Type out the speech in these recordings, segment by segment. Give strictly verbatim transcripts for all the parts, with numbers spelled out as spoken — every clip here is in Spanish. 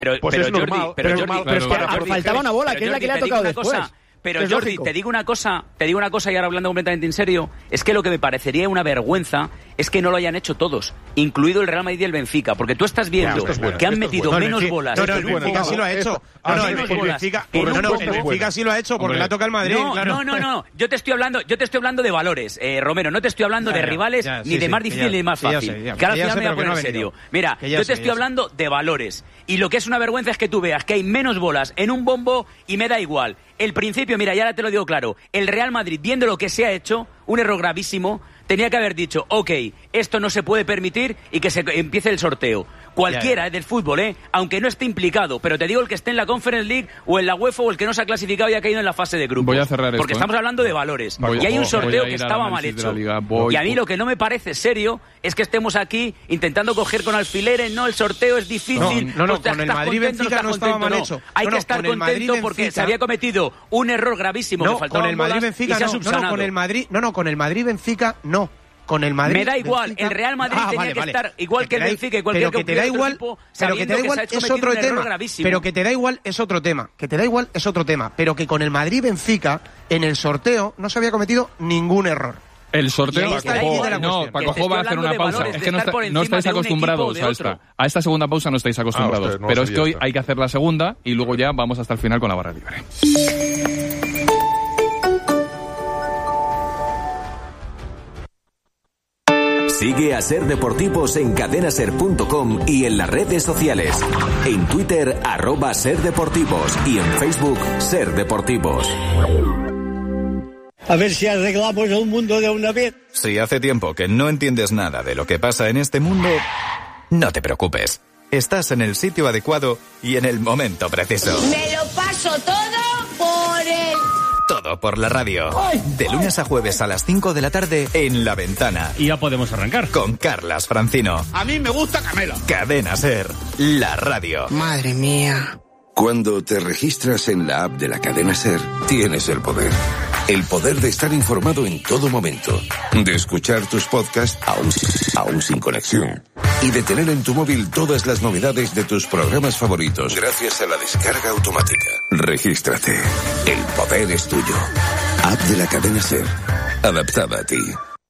Pero, pues pero es Jordi, normal. pero, pero, Jordi, pero es que pero, Jordi, faltaba una bola, que es la que le ha tocado después. Cosa, pero Jordi, lógico. te digo una cosa, te digo una cosa y ahora hablando completamente en serio, es que lo que me parecería una vergüenza es que no lo hayan hecho todos, incluido el Real Madrid y el Benfica, porque tú estás viendo bueno, bueno, que han esto es metido bueno. menos No, el bolas. No, no, el bueno, Benfica sí lo ha hecho. No, no, el, el Benfica, En no, un no, poco el bolas. Benfica sí lo ha hecho porque Hombre. le ha tocado al Madrid. No, claro. no, no, no. Yo te estoy hablando, yo te estoy hablando de valores, eh, Romero. No te estoy hablando Ya, de ya, rivales ya, ni sí, de sí, más que difícil ya- ni más que ya fácil. sé, ya- que ahora que ya al sé, final me voy pero a que no poner ha en serio. venido. Mira, Que ya yo sé, te estoy ya sé. hablando de valores. Y lo que es una vergüenza es que tú veas que hay menos bolas en un bombo y me da igual. El principio, mira, ya te lo digo claro. El Real Madrid, viendo lo que se ha hecho, un error gravísimo, tenía que haber dicho, ok, esto no se puede permitir y que se empiece el sorteo. Cualquiera Ya, ya. eh, del fútbol, ¿eh? Aunque no esté implicado, pero te digo el que esté en la Conference League o en la UEFA o el que no se ha clasificado y ha caído en la fase de grupos. Voy a cerrar Porque esto, estamos ¿eh? hablando de valores. Voy- y hay un voy sorteo a que ir al estaba mal análisis de hecho. la Liga. Voy- Y a mí lo que no me parece serio es que estemos aquí intentando coger con alfileres, no, el sorteo es difícil. No, no, no, pues, con el ¿estás Madrid contento, Benfica estás no estaba contento? mal hecho. Hay No, que no, estar con el Madrid contento porque Benfica- se había cometido un error gravísimo No, que faltaban con el Madrid bolas Benfica y se ha no, no, no, subsanado. con el Madrid, no, no, con el Madrid Benfica no. Con el Madrid Me da igual, Benfica- el Real Madrid Ah, tenía vale, que vale. estar igual que el te da- Benfica y cualquier pero que te da otro igual, equipo, pero que sabiendo te da que igual se ha es cometido otro un error tema. gravísimo. Pero que te da igual es otro tema. Que te da igual es otro tema. Pero que con el Madrid Benfica en el sorteo no se había cometido ningún error. El sorteo, Y ahí está el Paco, kit de la no, cuestión. Paco Que te Jo va a estoy hacer una hablando de pausa. valores, Es de que no, estar está- por no encima estáis de un acostumbrados equipo o de a esta. otro. A esta segunda pausa no estáis acostumbrados. ustedes no pero es que sabía hoy esta. hay que hacer la segunda y luego ya vamos hasta el final con la barra libre. Sigue a Ser Deportivos en cadena ser punto com y en las redes sociales. En Twitter, arroba Ser Deportivos y en Facebook, Ser Deportivos. A ver si arreglamos el mundo de una vez. Si hace tiempo que no entiendes nada de lo que pasa en este mundo, no te preocupes. Estás en el sitio adecuado y en el momento preciso. Me lo paso todo por el... Todo por la radio. De lunes a jueves a las cinco de la tarde en La Ventana. Y ya podemos arrancar. Con Carlas Francino. A mí me gusta Camela. Cadena Ser, la radio. Madre mía. Cuando te registras en la app de la cadena SER, tienes el poder. El poder de estar informado en todo momento, de escuchar tus podcasts aún, aún sin conexión y de tener en tu móvil todas las novedades de tus programas favoritos gracias a la descarga automática. Regístrate. El poder es tuyo. App de la cadena SER. Adaptada a ti.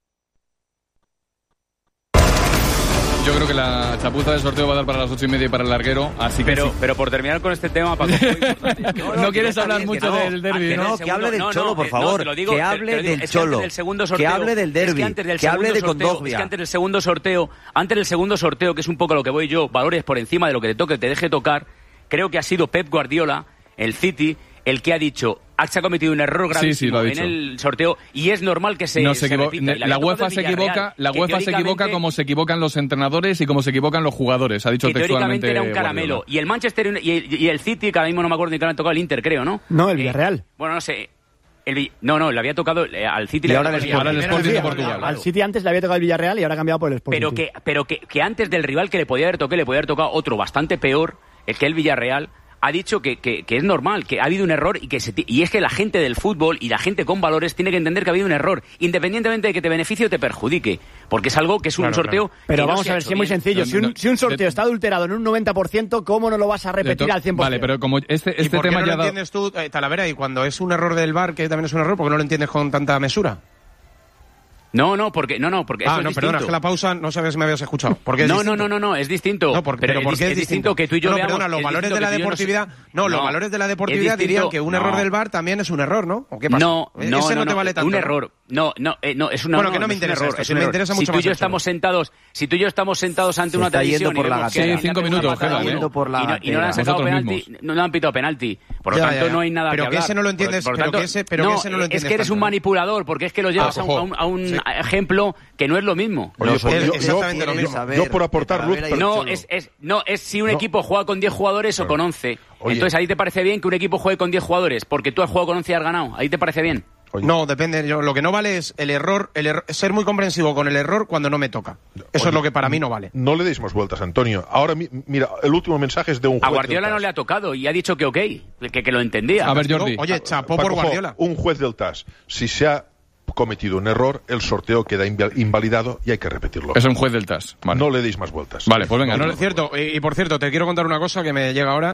Yo creo que la chapuza del sorteo va a dar para las ocho y media y para el larguero, así que Pero, sí. pero por terminar con este tema, Paco, muy importante. No, no quieres está hablar bien, mucho que no. del derbi, Antes ¿no? del No, que segundo- hable del no, Cholo, no, por eh, favor. no, te lo digo, Que te- hable te lo digo, del es que antes Cholo. del segundo Que sorteo- hable del es que derbi. antes del Que hable segundo de sorteo- Condoglia. Es que antes del segundo sorteo, antes del segundo sorteo, que es un poco lo que voy yo, valores por encima de lo que te toque, te deje tocar, creo que ha sido Pep Guardiola, el City, el que ha dicho, se ha cometido un error Sí, sí, lo gravísimo ha en dicho. el sorteo y es normal que se, No se se equivo- repita. Y le la había tocado UEFA el se Villarreal, equivoca, la que UEFA se equivoca teóricamente- como se equivocan los entrenadores y como se equivocan los jugadores, ha dicho que teóricamente textualmente era un caramelo. Guardiola. Y el Manchester Uni- y el, y el City, que ahora mismo no me acuerdo ni que le han tocado el Inter, creo, ¿no? No, el Eh, Villarreal. bueno, no sé. El Vi- no, no, le había tocado eh, al City. Y le ahora había el tocado Ahora el Sporting. Sporting de Sí, Portugal. Al City antes le había tocado el Villarreal y ahora ha cambiado por el Sporting. Pero sí. que, pero que, que antes del rival que le podía haber tocado, le podía haber tocado otro bastante peor, el que el Villarreal, ha dicho que, que, que es normal, que ha habido un error y que se ti- y es que la gente del fútbol y la gente con valores tiene que entender que ha habido un error, independientemente de que te beneficie o te perjudique, porque es algo que es un Claro, sorteo. claro. Pero que no vamos se a ha ver, hecho si es muy bien. sencillo. No, Si un, no, si un sorteo de- está adulterado en un noventa por ciento, ¿cómo no lo vas a repetir De to- al cien por ciento? Vale, pero como este, ¿Y este por qué tema no ya lo ha dado... entiendes tú, eh, Talavera? Y cuando es un error del V A R, que también es un error, ¿por qué no lo entiendes con tanta mesura? No, no, porque no, no, porque eso Ah, es no, distinto. perdona, es que la pausa no sabes si me habías escuchado. ¿Por qué es No, no, distinto? no, no, no, es distinto. No, por- pero pero es, ¿por qué dis- es es distinto distinto? que tú y yo no, no, veamos. perdona, los es valores distinto de la que tú y yo nos- deportividad, no, los No, valores de la es deportividad distinto- dirían que un error no. del V A R también es un error, ¿no? ¿O qué pasa? No, E- no, ese no, no te no, vale tanto. un error. No, no, eh, no, es una Bueno, que no no me es un interesa error, esto, es si un me error. interesa Si mucho tú y más yo el estamos Cholo. sentados, si tú y yo estamos sentados ante Se una está televisión yendo por y la vemos gatera. que Sí, cinco han minutos, matado a quedan, uno ¿eh? Yendo por la y no, y no le han gatera. sacado Vosotros penalti, no le han pitado penalti. Por lo Ya, tanto, ya, ya. no hay nada Pero que que hablar. ese no lo entiendes, Por- por pero tanto, que ese- pero que ese no lo es entiendes que eres un tanto. manipulador, porque es que lo llevas a un, a un- a un Sí. ejemplo que no es lo mismo. Oye, No, pues es yo, exactamente yo- lo yo- mismo. yo por aportar luz, pero- No, es, es, no, es si un No. equipo juega con diez jugadores o con once. Oye. Entonces, ¿ahí te parece bien que un equipo juegue con diez jugadores? Porque tú has jugado con once y has ganado. ¿Ahí te parece bien? Oye. No, depende. Yo, lo que no vale es el error, el error, ser muy comprensivo con el error cuando no me toca. Eso Oye, es lo que para mí no vale. No le deis más vueltas, Antonio. Ahora, mi- mira, el último mensaje es de un juez A Guardiola del no T A S. le ha tocado y ha dicho que ok, que, que lo entendía. A ver, Jordi. Oye, chapó Paco por Jo, Guardiola. un juez del T A S, si se ha cometido un error, el sorteo queda inval- invalidado y hay que repetirlo. Es un juez del T A S. Vale. No le deis más vueltas. Vale, pues venga. Y No, por cierto, y, y por cierto, te quiero contar una cosa que me llega ahora.